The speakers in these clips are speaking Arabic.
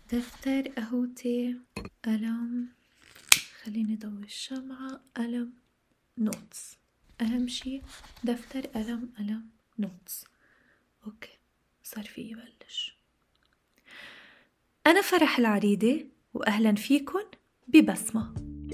دفتر قهوتي، قلم، خليني ضوي الشمعة، قلم، نوتس. أهم شي دفتر، قلم، نوتس. أوكي، صار في يبلش. أنا فرح العريدة وأهلا فيكن ببسمة.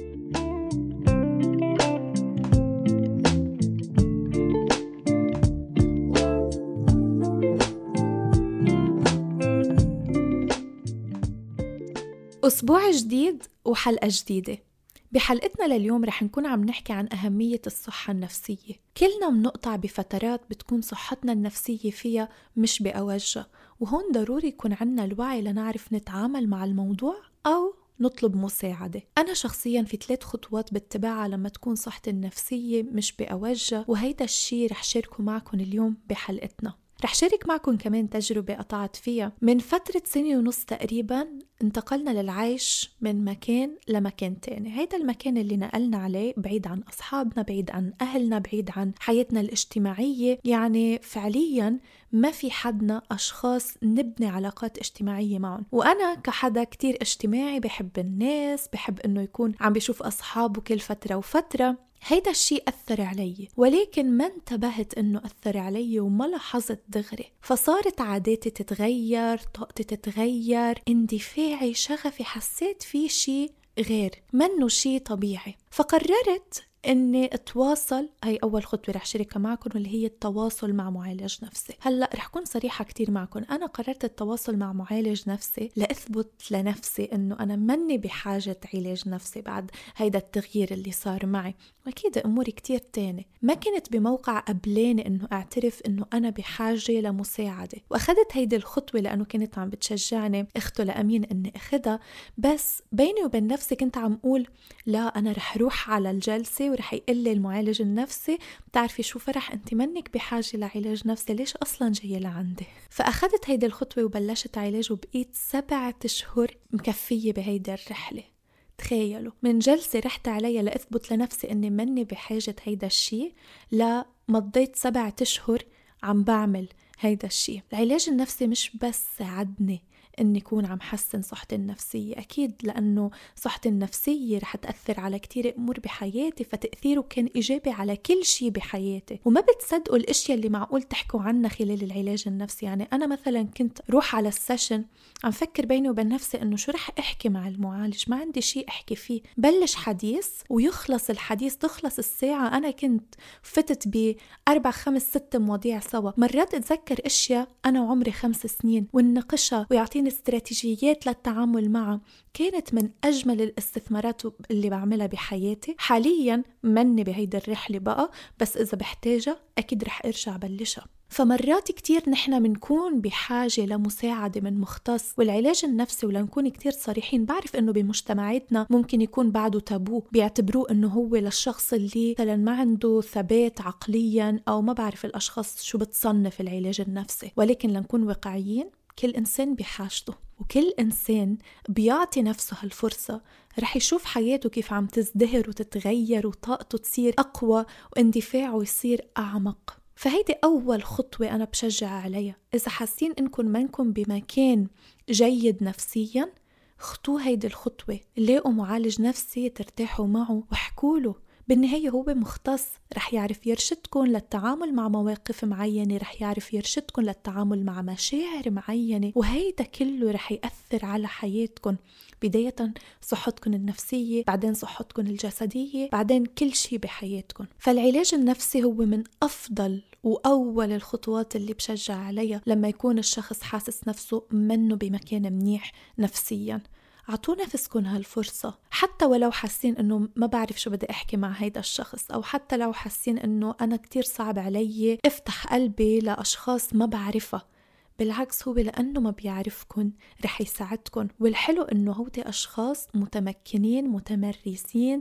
أسبوع جديد وحلقة جديدة. بحلقتنا لليوم رح نكون عم نحكي عن أهمية الصحة النفسية. كلنا منقطع بفترات بتكون صحتنا النفسية فيها مش بأوجها، وهون ضروري يكون عنا الوعي لنعرف نتعامل مع الموضوع أو نطلب مساعدة. أنا شخصياً في 3 خطوات باتباعها لما تكون صحتي النفسية مش بأوجها، وهيدا الشي رح شاركه معكم اليوم بحلقتنا. رح شارك معكم كمان تجربة قطعت فيها. من فترة 1.5 سنة تقريبا انتقلنا للعيش من مكان لمكان تاني. هيدا المكان اللي نقلنا عليه بعيد عن أصحابنا، بعيد عن أهلنا، بعيد عن حياتنا الاجتماعية. يعني فعليا ما في حدنا أشخاص نبني علاقات اجتماعية معهم، وأنا كحدا كتير اجتماعي، بحب الناس، بحب إنه يكون عم بيشوف أصحابه كل فترة وفترة. هيدا الشي أثر علي، ولكن ما انتبهت إنه أثر علي وما لاحظت دغري. فصارت عاداتي تتغير، طاقتي تتغير، اندفاعي، شغفي، حسيت في شي غير، منه شي طبيعي. فقررت اني اتواصل. هي اول خطوه رح شاركها معكم، واللي هي التواصل مع معالج نفسي. هلا رح كون صريحه كتير معكم، انا قررت التواصل مع معالج نفسي لاثبت لنفسي انه انا مني بحاجه علاج نفسي بعد هيدا التغيير اللي صار معي. واكيد اموري كتير تاني. ما كنت بموقع قبلاني انه اعترف انه انا بحاجه لمساعده، واخدت هيدي الخطوه لانه كانت عم بتشجعني اخته لامين اني اخدها. بس بيني وبين نفسي كنت عم اقول لا، انا رح روح على الجلسه ورح يقول لي المعالج النفسي بتعرفي شو فرح، انت منك بحاجه لعلاج نفسي، ليش اصلا جايه لعندي؟ فاخدت هيدي الخطوه وبلشت علاج، وبقيت 7 أشهر مكفيه بهيدي الرحله. تخيلوا، من جلسة رحت عليها لأثبت لنفسي أني مني بحاجة هيدا الشي، لا مضيت 7 أشهر عم بعمل هيدا الشي. العلاج النفسي مش بس ساعدني أني أكون عم حسن صحتي النفسية، أكيد لأنه صحتي النفسية رح تأثر على كتير أمور بحياتي، فتأثيره كان إيجابي على كل شي بحياتي. وما بتصدقوا الأشياء اللي معقول تحكوا عنها خلال العلاج النفسي. يعني أنا مثلا كنت روح على السيشن عم فكر بيني وبين نفسي انه شو رح احكي مع المعالج، ما عندي شيء احكي فيه. بلش حديث ويخلص الحديث، تخلص الساعة، انا كنت فتت ب4 5 6 مواضيع سوا. مرات اتذكر اشياء انا وعمري 5 سنين ونناقشها ويعطيني استراتيجيات للتعامل معها. كانت من اجمل الاستثمارات اللي بعملها بحياتي. حاليا مني بهيدا الرحلة بقى، بس اذا بحتاجها اكيد رح ارجع بلشها. فمرات كتير نحن منكون بحاجة لمساعدة من مختص. والعلاج النفسي، ولنكون كتير صريحين، بعرف انه بمجتمعاتنا ممكن يكون بعده تابو، بيعتبروه انه هو للشخص اللي مثلا ما عنده ثبات عقليا، او ما بعرف الاشخاص شو بتصنف العلاج النفسي. ولكن لنكون واقعيين، كل انسان بحاجته، وكل انسان بيعطي نفسه هالفرصة رح يشوف حياته كيف عم تزدهر وتتغير، وطاقته تصير اقوى، واندفاعه يصير اعمق. فهيدي أول خطوة أنا بشجع عليها. إذا حاسين إنكم منكم بمكان جيد نفسياً، خطوه هيدي الخطوة، لاقوا معالج نفسي ترتاحوا معه واحكوله. بالنهاية هو مختص، رح يعرف يرشدكم للتعامل مع مواقف معينة، رح يعرف يرشدكم للتعامل مع مشاعر معينة، وهيدا كله رح يأثر على حياتكم. بداية صحتكم النفسية، بعدين صحتكم الجسدية، بعدين كل شيء بحياتكم. فالعلاج النفسي هو من أفضل وأول الخطوات اللي بشجع عليها لما يكون الشخص حاسس نفسه منه بمكان منيح نفسياً. عطوا نفسكن هالفرصة، حتى ولو حاسين انه ما بعرف شو بدي احكي مع هيدا الشخص، او حتى لو حاسين انه انا كتير صعب علي افتح قلبي لاشخاص ما بعرفها. بالعكس، هو لأنه ما بيعرفكن رح يساعدكن. والحلو إنه هودي أشخاص متمكنين، متمرسين،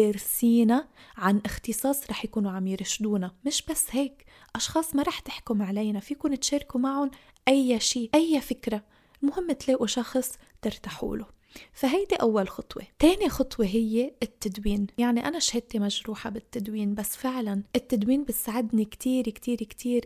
دارسين عن اختصاص، رح يكونوا عم يرشدونا. مش بس هيك، أشخاص ما رح تحكم علينا، فيكن تشاركوا معهم أي شيء، أي فكرة، المهم تلاقوا شخص ترتاحوا له. فهيدي أول خطوة. تاني خطوة هي التدوين. يعني أنا شهدتي مجروحة بالتدوين، بس فعلا التدوين بتساعدني كتير كتير كتير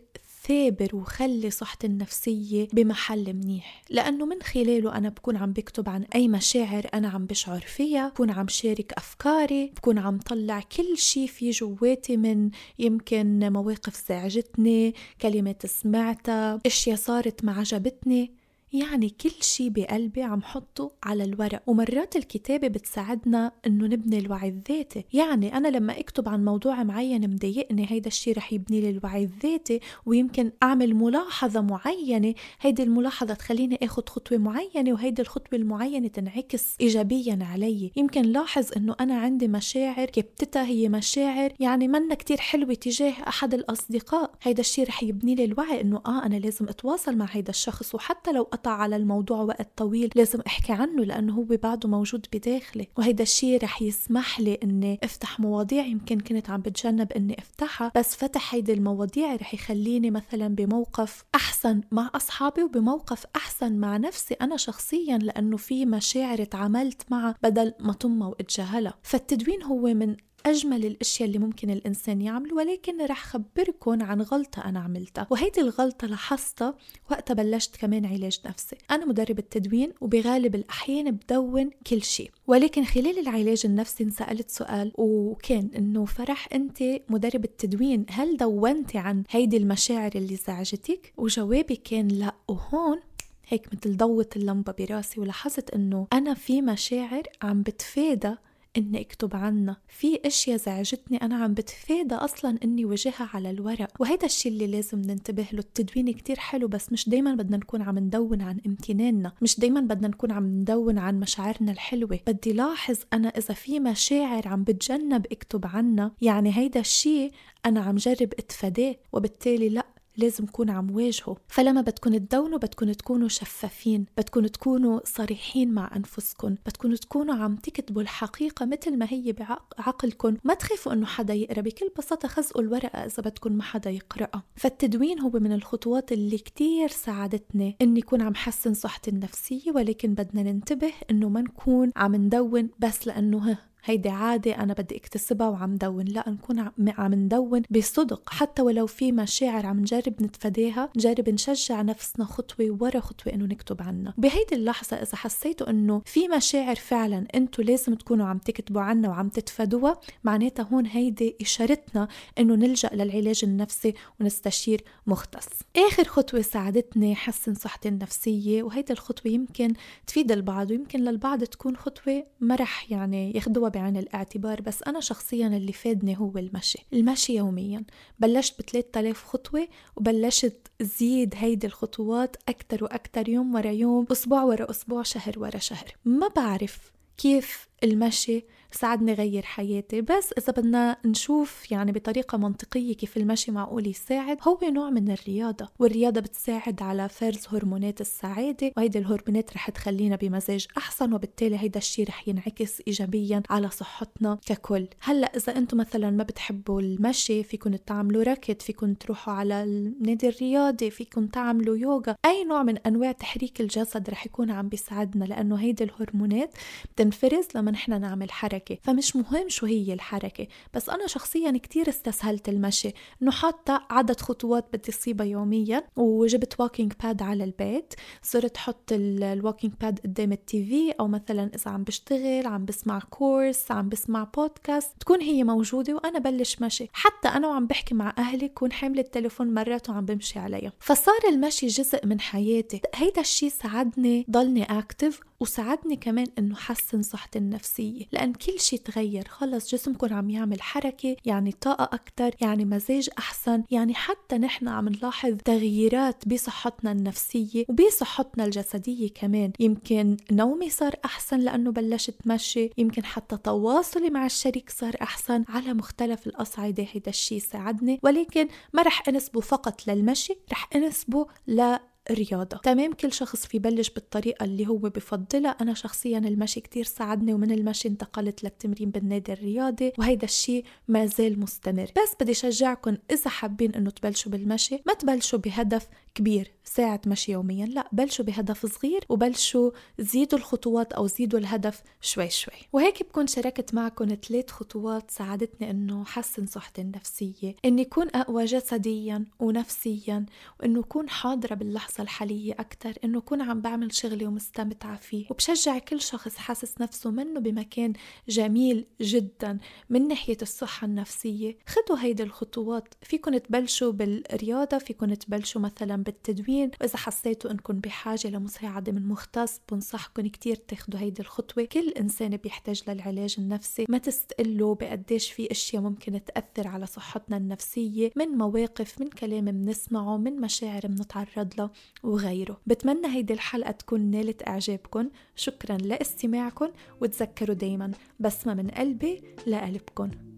ثابر وخلي صحتي النفسية بمحل منيح، لأنه من خلاله أنا بكون عم بكتب عن أي مشاعر أنا عم بشعر فيها، بكون عم شارك أفكاري، بكون عم طلع كل شي في جواتي من يمكن مواقف زعجتني، كلمات سمعتها، اشياء صارت ما عجبتني، يعني كل شي بقلبي عم حطه على الورق. ومرات الكتابة بتساعدنا انه نبني الوعي الذاتي، يعني انا لما اكتب عن موضوع معين مضايقني هيدا الشي رح يبني لي الوعي الذاتي، ويمكن اعمل ملاحظة معينة، هيدي الملاحظة تخليني اخد خطوة معينة، وهيدي الخطوة المعينة تنعكس ايجابيا علي. يمكن لاحظ انه انا عندي مشاعر كبتتها هي مشاعر يعني منا كتير حلوة تجاه احد الاصدقاء، هيدا الشي رح يبني لي الوعي انه انا لازم اتواصل مع هيدا الشخص، وحتى لو على الموضوع وقت طويل لازم احكي عنه لانه هو بعده موجود بداخلي، وهيدا الشيء رح يسمح لي اني افتح مواضيع يمكن كنت عم بتجنب اني افتحها، بس فتح هيدي المواضيع رح يخليني مثلا بموقف احسن مع اصحابي وبموقف احسن مع نفسي انا شخصيا، لانه في مشاعر تعاملت معها بدل ما طمها واتجاهلها. فالتدوين هو من أجمل الأشياء اللي ممكن الإنسان يعمله، ولكن رح خبركن عن غلطة أنا عملتها، وهيدي الغلطة لاحظتها وقتها بلشت كمان علاج نفسي. أنا مدرب التدوين وبغالب الأحيان بدون كل شيء، ولكن خلال العلاج النفسي انسألت سؤال، وكان إنه فرح أنت مدرب التدوين هل دونتي عن هيدي المشاعر اللي زعجتك؟ وجوابي كان لا. وهون هيك مثل ضوت اللمبة براسي، ولاحظت إنه أنا في مشاعر عم بتفادى إني أكتب عنها، في أشياء زعجتني أنا عم بتفادى أصلاً إني وجهها على الورق. وهيدا الشيء اللي لازم ننتبه له. التدوين كتير حلو، بس مش دايماً بدنا نكون عم ندون عن امتناننا، مش دايماً بدنا نكون عم ندون عن مشاعرنا الحلوة. بدي لاحظ أنا إذا في مشاعر عم بتجنب أكتب عنها، يعني هيدا الشيء أنا عم جرب أتفاداه، وبالتالي لأ لازم كون عم واجهه. فلما بدكن تدونوا بدكن تكونوا شفافين، بدكن تكونوا صريحين مع أنفسكن، بدكن تكونوا عم تكتبوا الحقيقة مثل ما هي بعقلكن، ما تخافوا إنه حدا يقرأ، بكل بساطة خزقوا الورقة إذا بدكن ما حدا يقرأها. فالتدوين هو من الخطوات اللي كتير ساعدتني إني كون عم حسن صحتي النفسية، ولكن بدنا ننتبه إنه ما نكون عم ندون بس لأنه هيدي عادة أنا بدي اكتسبها وعم دون، لا نكون عم ندون بصدق، حتى ولو في مشاعر عم نجرب نتفاديها، نجرب نشجع نفسنا خطوة ورا خطوة إنه نكتب عنها. بهيدي اللحظة إذا حسيتوا إنه في مشاعر فعلا أنتوا لازم تكونوا عم تكتبوا عنها وعم تتفادوها، معناتها هون هيدي إشارتنا إنه نلجأ للعلاج النفسي ونستشير مختص. آخر خطوة ساعدتني حسن صحتي النفسية، وهيدي الخطوة يمكن تفيد البعض ويمكن للبعض تكون خطوة ما رح يعني ياخدوها بعين الاعتبار، بس أنا شخصيا اللي فادني هو المشي يوميا. بلشت ب3000 خطوة، وبلشت زيد هيدي الخطوات أكتر وأكتر، يوم ورا يوم، أسبوع ورا أسبوع، شهر ورا شهر. ما بعرف كيف المشي ساعدني غير حياتي، بس إذا بدنا نشوف يعني بطريقة منطقية كيف المشي معقول يساعد، هو نوع من الرياضة، والرياضة بتساعد على فرز هرمونات السعادة، وهيدي الهرمونات رح تخلينا بمزاج أحسن، وبالتالي هيدا الشيء رح ينعكس إيجابيا على صحتنا ككل. هلأ إذا أنتم مثلا ما بتحبوا المشي، فيكن تعملوا ركض، فيكن تروحوا على النادي الرياضي، فيكن تعملوا يوغا، أي نوع من أنواع تحريك الجسد رح يكون عم بيساعدنا، لأنه هيدي الهرمونات بتنفرز لما نحن نعمل حركة. فمش مهم شو هي الحركة، بس أنا شخصيا كتير استسهلت المشي، إنه حتى عدد خطوات بدي صيبها يوميا، وجبت واكينج باد على البيت، صرت حط الواكينج باد قدام التي في، أو مثلا إذا عم بشتغل، عم بسمع كورس، عم بسمع بودكاست، تكون هي موجودة وأنا بلش مشي. حتى أنا وعم بحكي مع أهلي كون حاملة التليفون مرات وعم بمشي عليها، فصار المشي جزء من حياتي. هيدا الشي ساعدني ضلني أكتف، وساعدني كمان إنه حسن صحتي النفسية، لأن كل شي تغير، خلص جسمكم عم يعمل حركة، يعني طاقة أكتر، يعني مزاج أحسن، يعني حتى نحن عم نلاحظ تغييرات بصحتنا النفسية وبصحتنا الجسدية كمان. يمكن نومي صار أحسن لأنه بلشت مشي، يمكن حتى تواصلي مع الشريك صار أحسن، على مختلف الأصعدة هيدا الشي ساعدني. ولكن ما رح أنسبه فقط للمشي، رح أنسبه رياضة. تمام، كل شخص في بلش بالطريقة اللي هو بفضلها. أنا شخصيا المشي كتير ساعدني، ومن المشي انتقلت للتمرين بالنادي الرياضي، وهيدا الشيء ما زال مستمر. بس بدي شجعكم إذا حابين إنه تبلشوا بالمشي، ما تبلشوا بهدف كبير ساعة مشي يوميا، لا، بلشوا بهدف صغير وبلشوا زيدوا الخطوات أو زيدوا الهدف شوي شوي. وهيك بكون شاركت معكم 3 خطوات ساعدتني إنه حسن صحتي النفسية، إني أكون أقوى جسديا ونفسيا، وإنه أكون حاضرة باللحظة الحالية أكتر، إنه أكون عم بعمل شغلي ومستمتعة فيه. وبشجع كل شخص حاسس نفسه منه بمكان جميل جدا من ناحية الصحة النفسية، خدوا هيدي الخطوات. فيكن تبلشوا بالرياضة، فيكن تبلشوا مثلا بالتدوين، وإذا حسيتوا إنكم بحاجة لمساعدة من مختص بنصحكم كتير تاخدوا هيدي الخطوة. كل إنسان بيحتاج للعلاج النفسي، ما تستقلوا بقديش في أشياء ممكن تأثر على صحتنا النفسية من مواقف، من كلام بنسمعه، من مشاعر بنتعرض له وغيره. بتمنى هيدي الحلقة تكون نالت إعجابكم. شكرا لاستماعكم، وتذكروا دايما بسمة من قلبي لقلبكم.